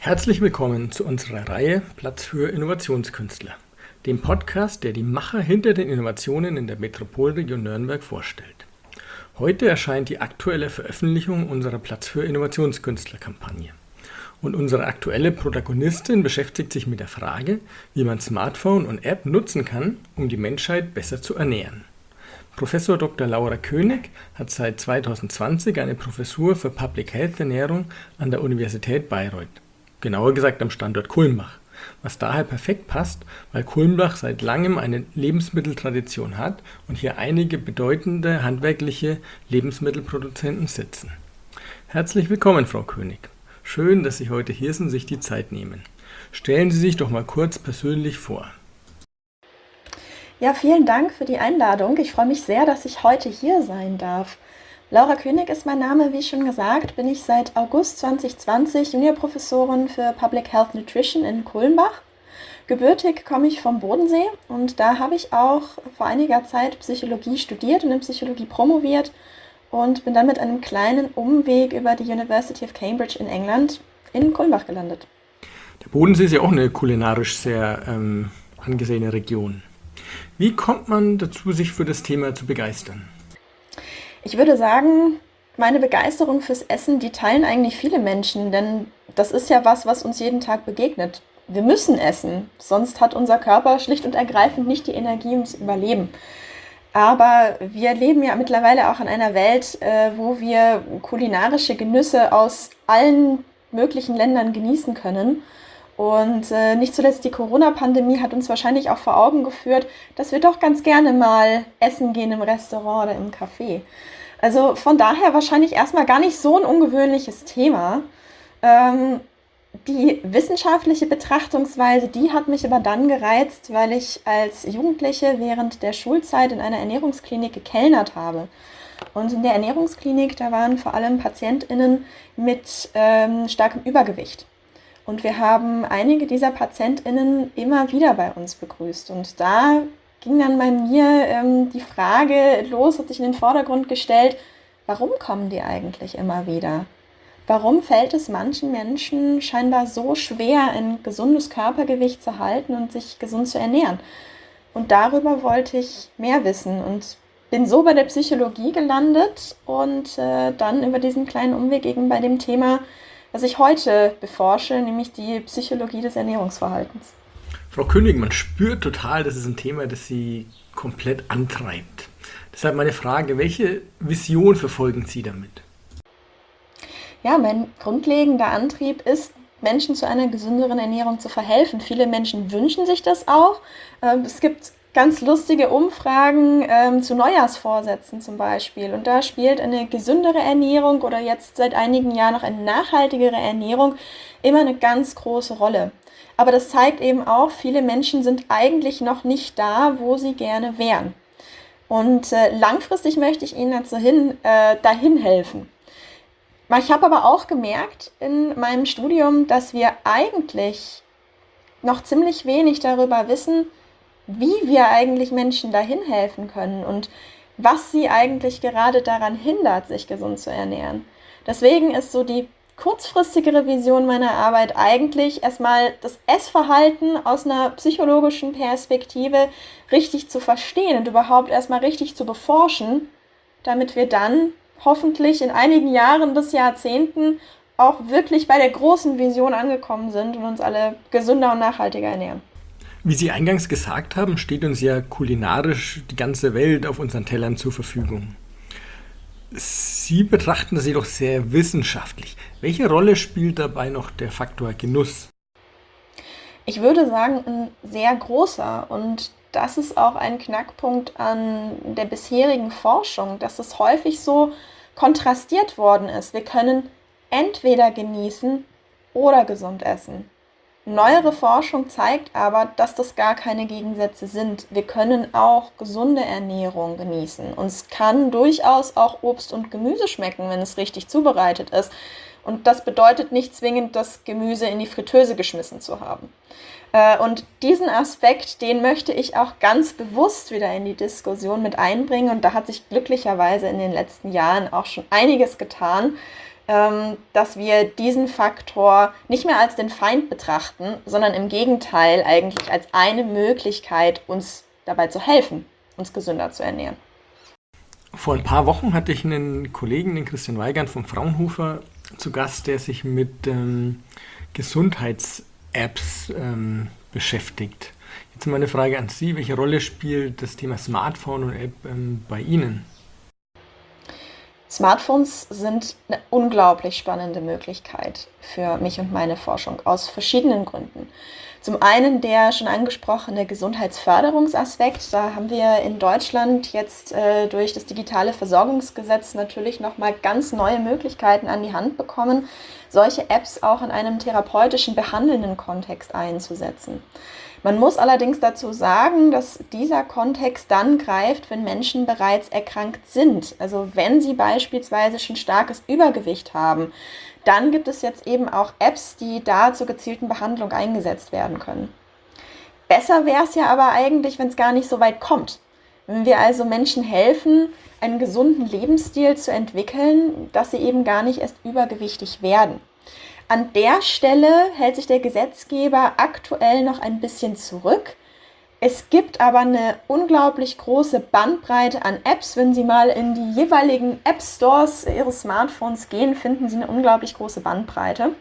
Herzlich willkommen zu unserer Reihe Platz für Innovationskünstler, dem Podcast, der die Macher hinter den Innovationen in der Metropolregion Nürnberg vorstellt. Heute erscheint die aktuelle Veröffentlichung unserer Platz für Innovationskünstler-Kampagne. Und unsere aktuelle Protagonistin beschäftigt sich mit der Frage, wie man Smartphone und App nutzen kann, um die Menschheit besser zu ernähren. Professor Dr. Laura König hat seit 2020 eine Professur für Public Health Ernährung an der Universität Bayreuth, genauer gesagt am Standort Kulmbach, was daher perfekt passt, weil Kulmbach seit langem eine Lebensmitteltradition hat und hier einige bedeutende handwerkliche Lebensmittelproduzenten sitzen. Herzlich willkommen, Frau König. Schön, dass Sie heute hier sind und sich die Zeit nehmen. Stellen Sie sich doch mal kurz persönlich vor. Ja, vielen Dank für die Einladung. Ich freue mich sehr, dass ich heute hier sein darf. Laura König ist mein Name, wie schon gesagt, bin ich seit August 2020 Juniorprofessorin für Public Health Nutrition in Kulmbach. Gebürtig komme ich vom Bodensee und da habe ich auch vor einiger Zeit Psychologie studiert und in Psychologie promoviert und bin dann mit einem kleinen Umweg über die University of Cambridge in England in Kulmbach gelandet. Der Bodensee ist ja auch eine kulinarisch sehr angesehene Region. Wie kommt man dazu, sich für das Thema zu begeistern? Ich würde sagen, meine Begeisterung fürs Essen, die teilen eigentlich viele Menschen, denn das ist ja was uns jeden Tag begegnet. Wir müssen essen, sonst hat unser Körper schlicht und ergreifend nicht die Energie, um zu überleben. Aber wir leben ja mittlerweile auch in einer Welt, wo wir kulinarische Genüsse aus allen möglichen Ländern genießen können. Und nicht zuletzt die Corona-Pandemie hat uns wahrscheinlich auch vor Augen geführt, dass wir doch ganz gerne mal essen gehen im Restaurant oder im Café. Also von daher wahrscheinlich erstmal gar nicht so ein ungewöhnliches Thema. Die wissenschaftliche Betrachtungsweise, die hat mich aber dann gereizt, weil ich als Jugendliche während der Schulzeit in einer Ernährungsklinik gekellnert habe. Und in der Ernährungsklinik, da waren vor allem PatientInnen mit starkem Übergewicht. Und wir haben einige dieser PatientInnen immer wieder bei uns begrüßt. Und da ging dann bei mir die Frage los, hat sich in den Vordergrund gestellt, warum kommen die eigentlich immer wieder? Warum fällt es manchen Menschen scheinbar so schwer, ein gesundes Körpergewicht zu halten und sich gesund zu ernähren? Und darüber wollte ich mehr wissen und bin so bei der Psychologie gelandet und dann über diesen kleinen Umweg eben bei dem Thema, was ich heute beforsche, nämlich die Psychologie des Ernährungsverhaltens. Frau König, man spürt total, das ist ein Thema, das Sie komplett antreibt. Deshalb meine Frage, welche Vision verfolgen Sie damit? Ja, mein grundlegender Antrieb ist, Menschen zu einer gesünderen Ernährung zu verhelfen. Viele Menschen wünschen sich das auch. Es gibt ganz lustige Umfragen zu Neujahrsvorsätzen zum Beispiel. Und da spielt eine gesündere Ernährung oder jetzt seit einigen Jahren noch eine nachhaltigere Ernährung immer eine ganz große Rolle. Aber das zeigt eben auch, viele Menschen sind eigentlich noch nicht da, wo sie gerne wären. Und langfristig möchte ich ihnen dahin helfen. Ich habe aber auch gemerkt in meinem Studium, dass wir eigentlich noch ziemlich wenig darüber wissen, wie wir eigentlich Menschen dahin helfen können und was sie eigentlich gerade daran hindert, sich gesund zu ernähren. Deswegen ist so die kurzfristigere Vision meiner Arbeit eigentlich erstmal das Essverhalten aus einer psychologischen Perspektive richtig zu verstehen und überhaupt erstmal richtig zu beforschen, damit wir dann hoffentlich in einigen Jahren bis Jahrzehnten auch wirklich bei der großen Vision angekommen sind und uns alle gesünder und nachhaltiger ernähren. Wie Sie eingangs gesagt haben, steht uns ja kulinarisch die ganze Welt auf unseren Tellern zur Verfügung. Sie betrachten das jedoch sehr wissenschaftlich. Welche Rolle spielt dabei noch der Faktor Genuss? Ich würde sagen, ein sehr großer, und das ist auch ein Knackpunkt an der bisherigen Forschung, dass es häufig so kontrastiert worden ist. Wir können entweder genießen oder gesund essen. Neuere Forschung zeigt aber, dass das gar keine Gegensätze sind. Wir können auch gesunde Ernährung genießen. Uns kann durchaus auch Obst und Gemüse schmecken, wenn es richtig zubereitet ist. Und das bedeutet nicht zwingend, das Gemüse in die Fritteuse geschmissen zu haben. Und diesen Aspekt, den möchte ich auch ganz bewusst wieder in die Diskussion mit einbringen. Und da hat sich glücklicherweise in den letzten Jahren auch schon einiges getan. dass wir diesen Faktor nicht mehr als den Feind betrachten, sondern im Gegenteil eigentlich als eine Möglichkeit, uns dabei zu helfen, uns gesünder zu ernähren. Vor ein paar Wochen hatte ich einen Kollegen, den Christian Weigand vom Fraunhofer, zu Gast, der sich mit Gesundheits-Apps beschäftigt. Jetzt meine Frage an Sie, welche Rolle spielt das Thema Smartphone und App bei Ihnen? Smartphones sind eine unglaublich spannende Möglichkeit für mich und meine Forschung aus verschiedenen Gründen. Zum einen der schon angesprochene Gesundheitsförderungsaspekt. Da haben wir in Deutschland jetzt durch das digitale Versorgungsgesetz natürlich nochmal ganz neue Möglichkeiten an die Hand bekommen, solche Apps auch in einem therapeutischen, behandelnden Kontext einzusetzen. Man muss allerdings dazu sagen, dass dieser Kontext dann greift, wenn Menschen bereits erkrankt sind. Also wenn sie beispielsweise schon starkes Übergewicht haben, dann gibt es jetzt eben auch Apps, die da zur gezielten Behandlung eingesetzt werden können. Besser wäre es ja aber eigentlich, wenn es gar nicht so weit kommt. Wenn wir also Menschen helfen, einen gesunden Lebensstil zu entwickeln, dass sie eben gar nicht erst übergewichtig werden. An der Stelle hält sich der Gesetzgeber aktuell noch ein bisschen zurück. Es gibt aber eine unglaublich große Bandbreite an Apps. Wenn Sie mal in die jeweiligen App-Stores Ihres Smartphones gehen, finden Sie eine unglaublich große Bandbreite.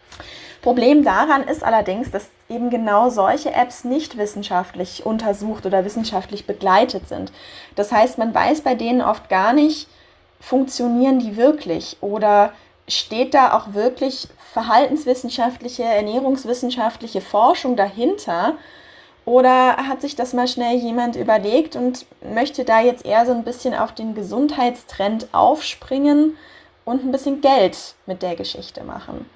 Problem daran ist allerdings, dass eben genau solche Apps nicht wissenschaftlich untersucht oder wissenschaftlich begleitet sind. Das heißt, man weiß bei denen oft gar nicht, funktionieren die wirklich oder steht da auch wirklich verhaltenswissenschaftliche, ernährungswissenschaftliche Forschung dahinter? Oder hat sich das mal schnell jemand überlegt und möchte da jetzt eher so ein bisschen auf den Gesundheitstrend aufspringen und ein bisschen Geld mit der Geschichte machen?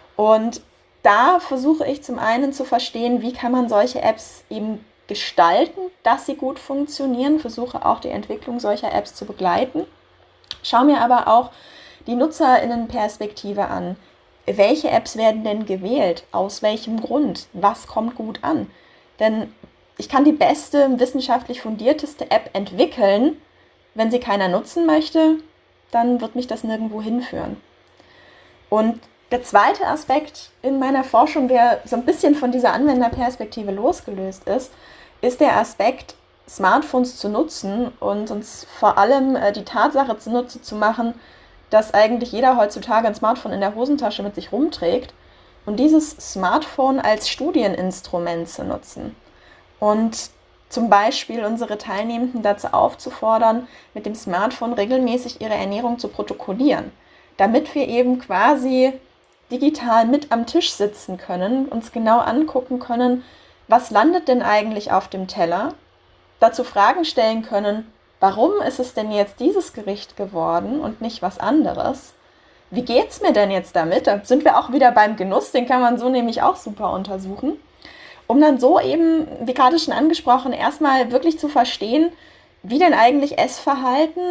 Und da versuche ich zum einen zu verstehen, wie kann man solche Apps eben gestalten, dass sie gut funktionieren, versuche auch die Entwicklung solcher Apps zu begleiten. Schaue mir aber auch die NutzerInnen-Perspektive an. Welche Apps werden denn gewählt? Aus welchem Grund? Was kommt gut an? Denn ich kann die beste, wissenschaftlich fundierteste App entwickeln. Wenn sie keiner nutzen möchte, dann wird mich das nirgendwo hinführen. Und der zweite Aspekt in meiner Forschung, der so ein bisschen von dieser Anwenderperspektive losgelöst ist der Aspekt, Smartphones zu nutzen und uns vor allem die Tatsache zunutze zu machen, dass eigentlich jeder heutzutage ein Smartphone in der Hosentasche mit sich rumträgt und dieses Smartphone als Studieninstrument zu nutzen. Und zum Beispiel unsere Teilnehmenden dazu aufzufordern, mit dem Smartphone regelmäßig ihre Ernährung zu protokollieren, damit wir eben quasi digital mit am Tisch sitzen können, uns genau angucken können, was landet denn eigentlich auf dem Teller, dazu Fragen stellen können, warum ist es denn jetzt dieses Gericht geworden und nicht was anderes? Wie geht's mir denn jetzt damit? Da sind wir auch wieder beim Genuss, den kann man so nämlich auch super untersuchen. Um dann so eben, wie gerade schon angesprochen, erstmal wirklich zu verstehen, wie denn eigentlich Essverhalten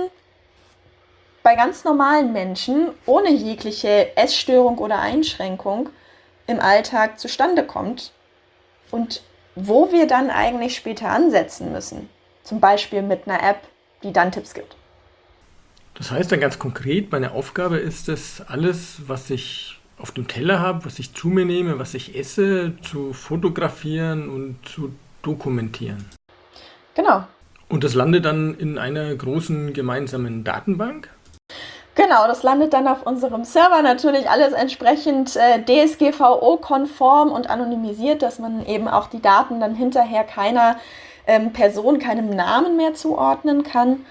bei ganz normalen Menschen ohne jegliche Essstörung oder Einschränkung im Alltag zustande kommt und wo wir dann eigentlich später ansetzen müssen. Zum Beispiel mit einer App, die dann Tipps gibt. Das heißt dann ganz konkret, meine Aufgabe ist es, alles, was ich auf dem Teller habe, was ich zu mir nehme, was ich esse, zu fotografieren und zu dokumentieren. Genau. Und das landet dann in einer großen gemeinsamen Datenbank? Genau, das landet dann auf unserem Server, natürlich alles entsprechend DSGVO-konform und anonymisiert, dass man eben auch die Daten dann hinterher keiner Person, keinem Namen mehr zuordnen kann.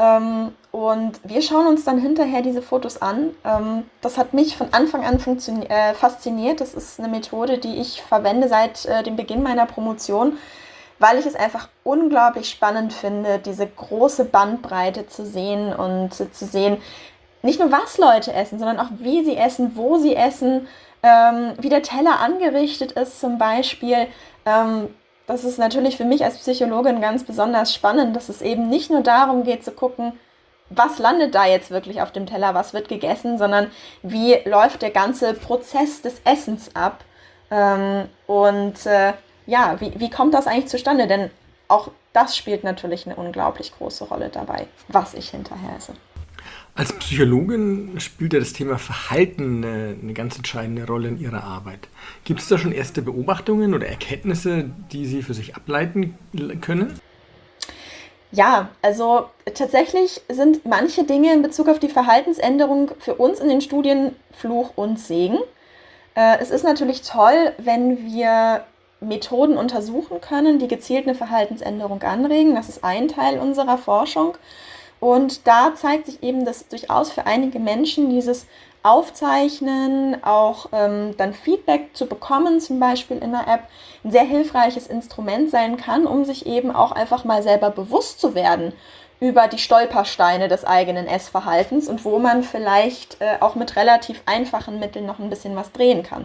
Und wir schauen uns dann hinterher diese Fotos an. Das hat mich von Anfang an fasziniert. Das ist eine Methode, die ich verwende seit dem Beginn meiner Promotion, weil ich es einfach unglaublich spannend finde, diese große Bandbreite zu sehen und zu sehen, nicht nur was Leute essen, sondern auch wie sie essen, wo sie essen, wie der Teller angerichtet ist zum Beispiel. Das ist natürlich für mich als Psychologin ganz besonders spannend, dass es eben nicht nur darum geht zu gucken, was landet da jetzt wirklich auf dem Teller, was wird gegessen, sondern wie läuft der ganze Prozess des Essens ab wie kommt das eigentlich zustande? Denn auch das spielt natürlich eine unglaublich große Rolle dabei, was ich hinterher esse. Als Psychologin spielt ja das Thema Verhalten eine ganz entscheidende Rolle in Ihrer Arbeit. Gibt es da schon erste Beobachtungen oder Erkenntnisse, die Sie für sich ableiten können? Ja, also tatsächlich sind manche Dinge in Bezug auf die Verhaltensänderung für uns in den Studien Fluch und Segen. Es ist natürlich toll, wenn wir Methoden untersuchen können, die gezielt eine Verhaltensänderung anregen. Das ist ein Teil unserer Forschung. Und da zeigt sich eben, dass durchaus für einige Menschen dieses Aufzeichnen, auch dann Feedback zu bekommen, zum Beispiel in der App, ein sehr hilfreiches Instrument sein kann, um sich eben auch einfach mal selber bewusst zu werden über die Stolpersteine des eigenen Essverhaltens und wo man vielleicht auch mit relativ einfachen Mitteln noch ein bisschen was drehen kann.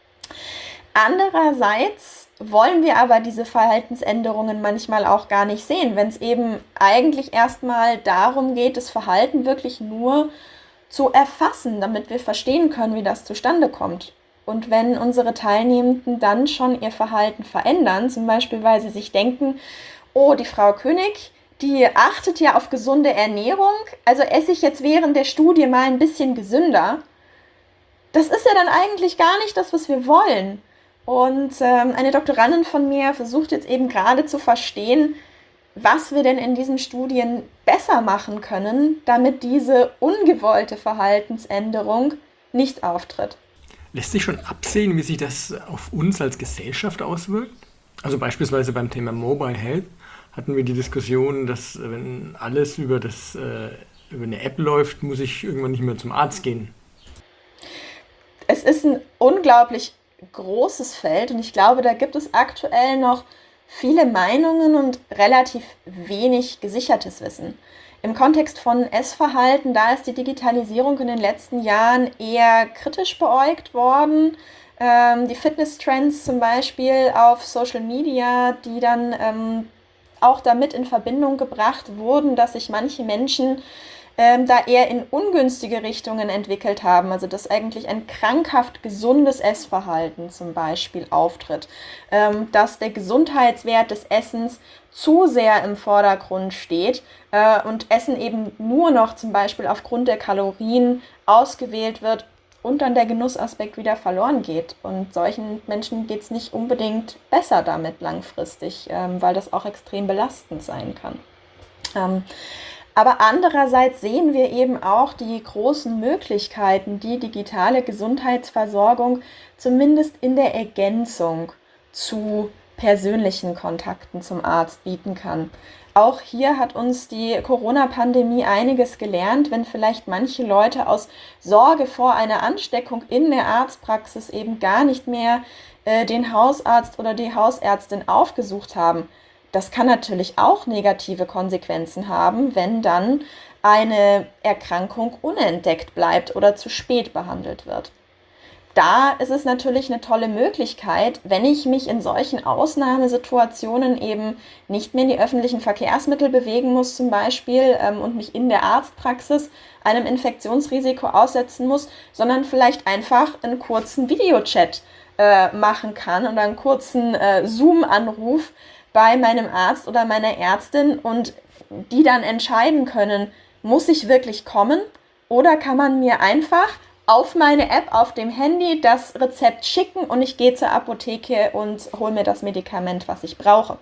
Andererseits wollen wir aber diese Verhaltensänderungen manchmal auch gar nicht sehen, wenn es eben eigentlich erstmal darum geht, das Verhalten wirklich nur zu erfassen, damit wir verstehen können, wie das zustande kommt. Und wenn unsere Teilnehmenden dann schon ihr Verhalten verändern, zum Beispiel weil sie sich denken, oh, die Frau König, die achtet ja auf gesunde Ernährung, also esse ich jetzt während der Studie mal ein bisschen gesünder, das ist ja dann eigentlich gar nicht das, was wir wollen. Und eine Doktorandin von mir versucht jetzt eben gerade zu verstehen, was wir denn in diesen Studien besser machen können, damit diese ungewollte Verhaltensänderung nicht auftritt. Lässt sich schon absehen, wie sich das auf uns als Gesellschaft auswirkt? Also beispielsweise beim Thema Mobile Health hatten wir die Diskussion, dass wenn alles über eine App läuft, muss ich irgendwann nicht mehr zum Arzt gehen. Es ist ein unglaublich großes Feld und ich glaube, da gibt es aktuell noch viele Meinungen und relativ wenig gesichertes Wissen. Im Kontext von Essverhalten, da ist die Digitalisierung in den letzten Jahren eher kritisch beäugt worden. Die Fitness-Trends zum Beispiel auf Social Media, die dann auch damit in Verbindung gebracht wurden, dass sich manche Menschen da eher in ungünstige Richtungen entwickelt haben. Also dass eigentlich ein krankhaft gesundes Essverhalten zum Beispiel auftritt. Dass der Gesundheitswert des Essens zu sehr im Vordergrund steht und Essen eben nur noch zum Beispiel aufgrund der Kalorien ausgewählt wird und dann der Genussaspekt wieder verloren geht. Und solchen Menschen geht es nicht unbedingt besser damit langfristig, weil das auch extrem belastend sein kann. Aber andererseits sehen wir eben auch die großen Möglichkeiten, die digitale Gesundheitsversorgung zumindest in der Ergänzung zu persönlichen Kontakten zum Arzt bieten kann. Auch hier hat uns die Corona-Pandemie einiges gelernt, wenn vielleicht manche Leute aus Sorge vor einer Ansteckung in der Arztpraxis eben gar nicht mehr den Hausarzt oder die Hausärztin aufgesucht haben. Das kann natürlich auch negative Konsequenzen haben, wenn dann eine Erkrankung unentdeckt bleibt oder zu spät behandelt wird. Da ist es natürlich eine tolle Möglichkeit, wenn ich mich in solchen Ausnahmesituationen eben nicht mehr in die öffentlichen Verkehrsmittel bewegen muss zum Beispiel und mich in der Arztpraxis einem Infektionsrisiko aussetzen muss, sondern vielleicht einfach einen kurzen Videochat machen kann oder einen kurzen Zoom-Anruf bei meinem Arzt oder meiner Ärztin und die dann entscheiden können, muss ich wirklich kommen oder kann man mir einfach auf meine App auf dem Handy das Rezept schicken und ich gehe zur Apotheke und hole mir das Medikament, was ich brauche.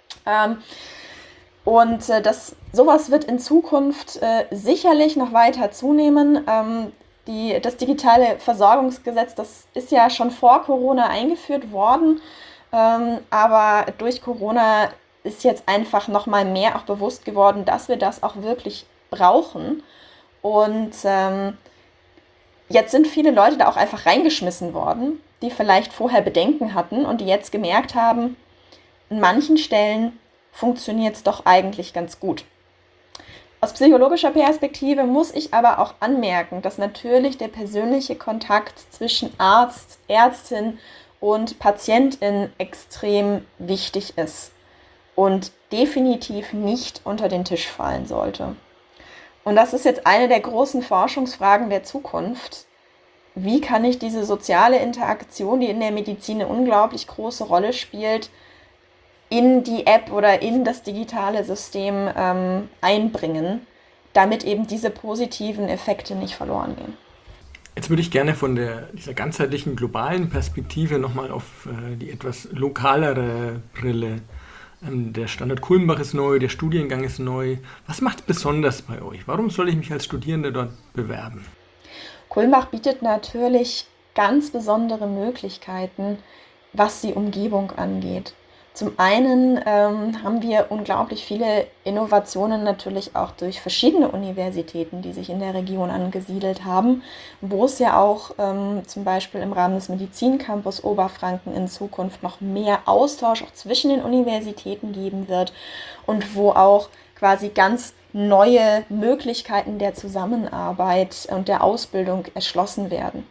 Sowas wird in Zukunft sicherlich noch weiter zunehmen. Das digitale Versorgungsgesetz, das ist ja schon vor Corona eingeführt worden, aber durch Corona ist jetzt einfach noch mal mehr auch bewusst geworden, dass wir das auch wirklich brauchen. Und jetzt sind viele Leute da auch einfach reingeschmissen worden, die vielleicht vorher Bedenken hatten und die jetzt gemerkt haben, an manchen Stellen funktioniert es doch eigentlich ganz gut. Aus psychologischer Perspektive muss ich aber auch anmerken, dass natürlich der persönliche Kontakt zwischen Arzt, Ärztin und Patientin extrem wichtig ist und definitiv nicht unter den Tisch fallen sollte. Und das ist jetzt eine der großen Forschungsfragen der Zukunft. Wie kann ich diese soziale Interaktion, die in der Medizin eine unglaublich große Rolle spielt, in die App oder in das digitale System einbringen, damit eben diese positiven Effekte nicht verloren gehen. Jetzt würde ich gerne von dieser ganzheitlichen globalen Perspektive nochmal auf die etwas lokalere Brille. Der Standort Kulmbach ist neu, der Studiengang ist neu. Was macht es besonders bei euch? Warum soll ich mich als Studierender dort bewerben? Kulmbach bietet natürlich ganz besondere Möglichkeiten, was die Umgebung angeht. Zum einen haben wir unglaublich viele Innovationen natürlich auch durch verschiedene Universitäten, die sich in der Region angesiedelt haben, wo es ja auch zum Beispiel im Rahmen des Medizincampus Oberfranken in Zukunft noch mehr Austausch auch zwischen den Universitäten geben wird und wo auch quasi ganz neue Möglichkeiten der Zusammenarbeit und der Ausbildung erschlossen werden.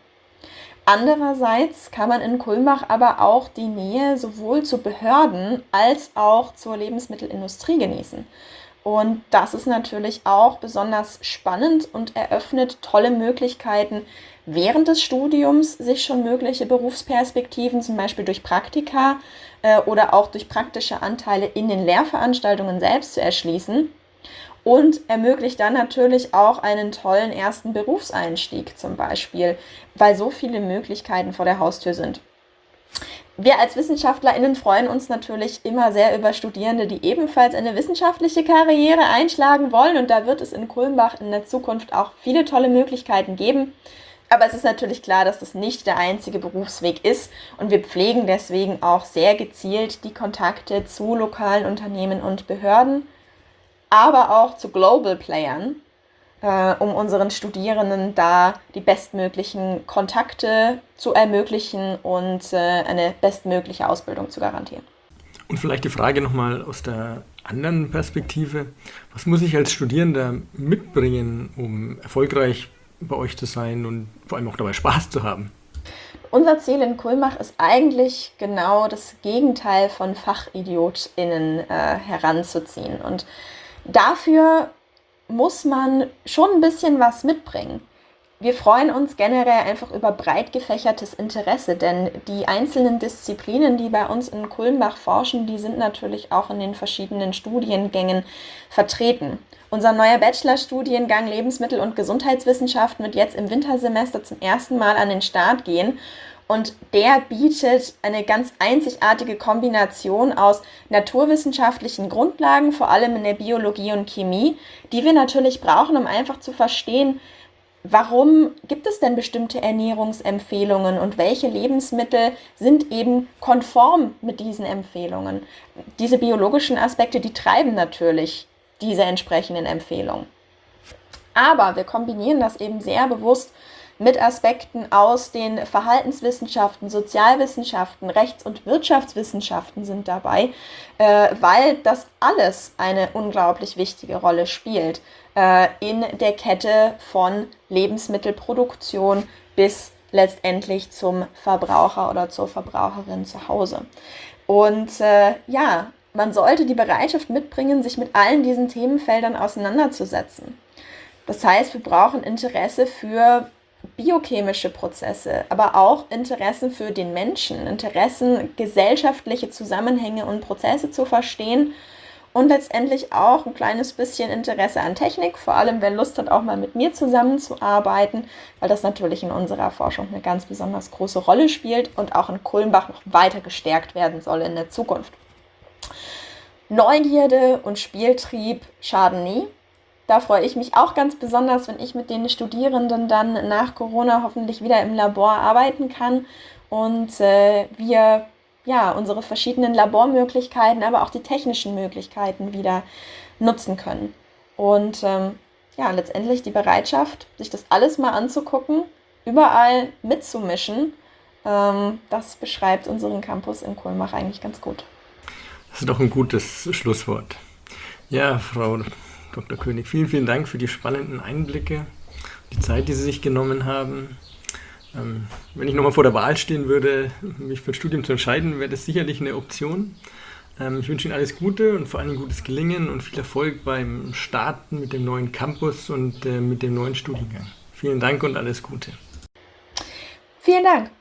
Andererseits kann man in Kulmbach aber auch die Nähe sowohl zu Behörden als auch zur Lebensmittelindustrie genießen. Und das ist natürlich auch besonders spannend und eröffnet tolle Möglichkeiten, während des Studiums sich schon mögliche Berufsperspektiven, zum Beispiel durch Praktika oder auch durch praktische Anteile in den Lehrveranstaltungen selbst zu erschließen. Und ermöglicht dann natürlich auch einen tollen ersten Berufseinstieg zum Beispiel, weil so viele Möglichkeiten vor der Haustür sind. Wir als WissenschaftlerInnen freuen uns natürlich immer sehr über Studierende, die ebenfalls eine wissenschaftliche Karriere einschlagen wollen. Und da wird es in Kulmbach in der Zukunft auch viele tolle Möglichkeiten geben. Aber es ist natürlich klar, dass das nicht der einzige Berufsweg ist. Und wir pflegen deswegen auch sehr gezielt die Kontakte zu lokalen Unternehmen und Behörden, aber auch zu Global Playern, um unseren Studierenden da die bestmöglichen Kontakte zu ermöglichen und eine bestmögliche Ausbildung zu garantieren. Und vielleicht die Frage nochmal aus der anderen Perspektive. Was muss ich als Studierender mitbringen, um erfolgreich bei euch zu sein und vor allem auch dabei Spaß zu haben? Unser Ziel in Kulmbach ist eigentlich genau das Gegenteil von FachidiotInnen heranzuziehen. Und dafür muss man schon ein bisschen was mitbringen. Wir freuen uns generell einfach über breit gefächertes Interesse, denn die einzelnen Disziplinen, die bei uns in Kulmbach forschen, die sind natürlich auch in den verschiedenen Studiengängen vertreten. Unser neuer Bachelorstudiengang Lebensmittel- und Gesundheitswissenschaften wird jetzt im Wintersemester zum ersten Mal an den Start gehen. Und der bietet eine ganz einzigartige Kombination aus naturwissenschaftlichen Grundlagen, vor allem in der Biologie und Chemie, die wir natürlich brauchen, um einfach zu verstehen, warum gibt es denn bestimmte Ernährungsempfehlungen und welche Lebensmittel sind eben konform mit diesen Empfehlungen. Diese biologischen Aspekte, die treiben natürlich diese entsprechenden Empfehlungen. Aber wir kombinieren das eben sehr bewusst mit Aspekten aus den Verhaltenswissenschaften, Sozialwissenschaften, Rechts- und Wirtschaftswissenschaften sind dabei, weil das alles eine unglaublich wichtige Rolle spielt in der Kette von Lebensmittelproduktion bis letztendlich zum Verbraucher oder zur Verbraucherin zu Hause. Und man sollte die Bereitschaft mitbringen, sich mit allen diesen Themenfeldern auseinanderzusetzen. Das heißt, wir brauchen Interesse für biochemische Prozesse, aber auch Interessen für den Menschen, Interessen, gesellschaftliche Zusammenhänge und Prozesse zu verstehen und letztendlich auch ein kleines bisschen Interesse an Technik, vor allem wer Lust hat, auch mal mit mir zusammenzuarbeiten, weil das natürlich in unserer Forschung eine ganz besonders große Rolle spielt und auch in Kulmbach noch weiter gestärkt werden soll in der Zukunft. Neugierde und Spieltrieb schaden nie. Da freue ich mich auch ganz besonders, wenn ich mit den Studierenden dann nach Corona hoffentlich wieder im Labor arbeiten kann und wir unsere verschiedenen Labormöglichkeiten, aber auch die technischen Möglichkeiten wieder nutzen können. Und letztendlich die Bereitschaft, sich das alles mal anzugucken, überall mitzumischen, das beschreibt unseren Campus in Kulmbach eigentlich ganz gut. Das ist doch ein gutes Schlusswort. Ja, Frau Dr. König, vielen, vielen Dank für die spannenden Einblicke, die Zeit, die Sie sich genommen haben. Wenn ich nochmal vor der Wahl stehen würde, mich für ein Studium zu entscheiden, wäre das sicherlich eine Option. Ich wünsche Ihnen alles Gute und vor allem gutes Gelingen und viel Erfolg beim Starten mit dem neuen Campus und mit dem neuen Studiengang. Vielen Dank und alles Gute. Vielen Dank.